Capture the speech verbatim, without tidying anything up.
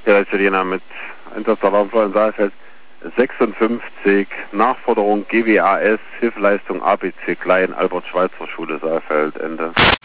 Ja, Italiener mit Einsatzverlauf in Saalfeld sechsundfünfzig, Nachforderung G W A S, Hilfeleistung A B C Klein, Albert-Schweitzer-Schule Saalfeld, Ende.